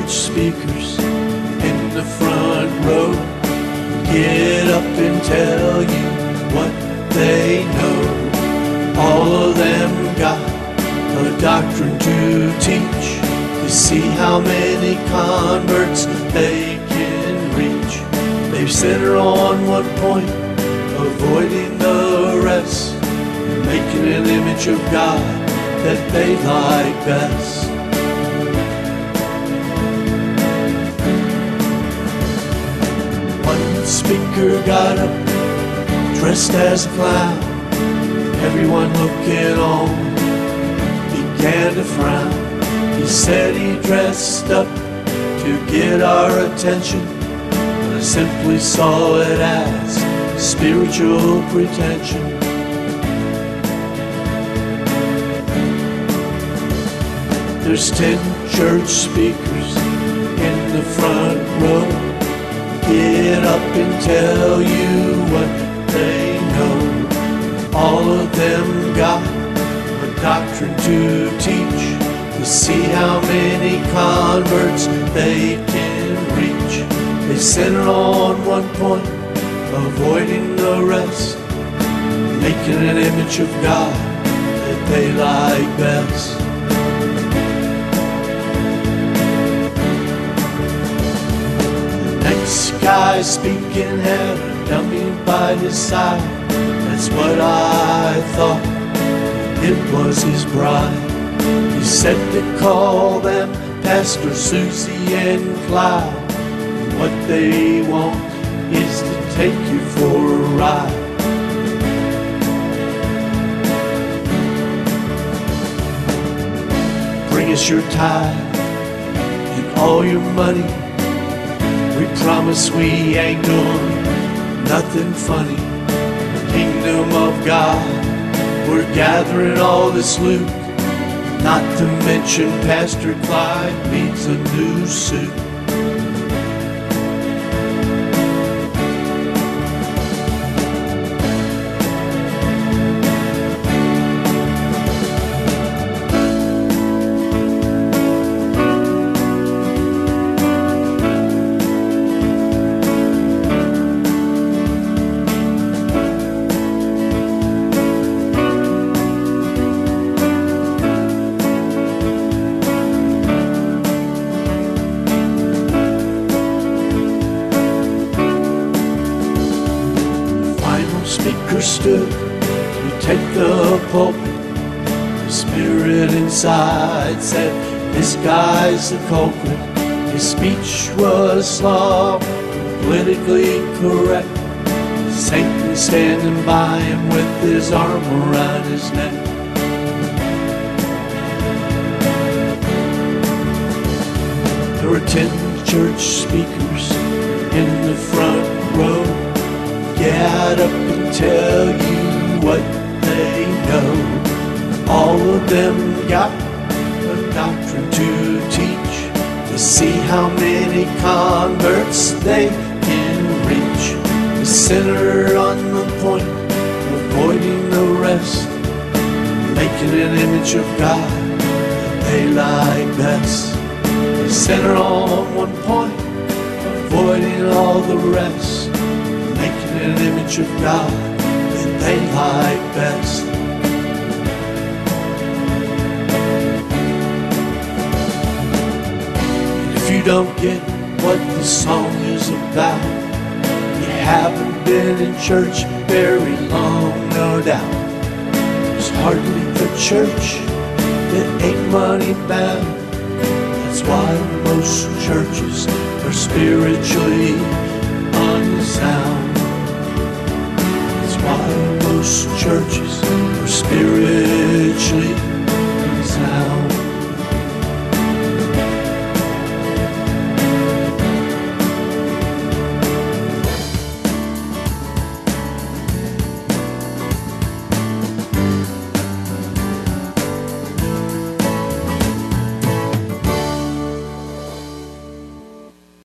church speakers in the front row get up and tell you what they know. All of them got a doctrine to teach, to see how many converts they can reach. They've centered on one point, avoiding the rest, making an image of God that they like best. One speaker got up, dressed as a clown. Everyone looking on began to frown. He said he dressed up to get our attention, but I simply saw it as spiritual pretension. There's 10 church speakers in the front row, get up and tell you what they know. All of them got a doctrine to teach, to see how many converts they can reach. They center on one point, avoiding the rest, making an image of God that they like best. The next guy speaking had a dummy by his side. That's what I thought, it was his bride. He said to call them Pastor Susie and Clyde. What they want is to take you for a ride. Bring us your tithe and all your money. We promise we ain't doing nothing funny. Kingdom of God, we're gathering all this loot. Not to mention Pastor Clyde needs a new suit. Speaker stood to take the pulpit. The spirit inside said, this guy's the culprit. His speech was slow, politically correct. Satan standing by him with his arm around his neck. There were 10 church speakers in the front row, get up and tell you what they know. All of them got a doctrine to teach, to see how many converts they can reach. The sinner on the point, avoiding the rest, making an image of God that they like best. The sinner on one point, avoiding all the rest, making an image of God that they like best. And if you don't get what the song is about, you haven't been in church very long, no doubt. There's hardly a church that ain't money bound. That's why most churches are spiritually unsound. That's why most churches are spiritually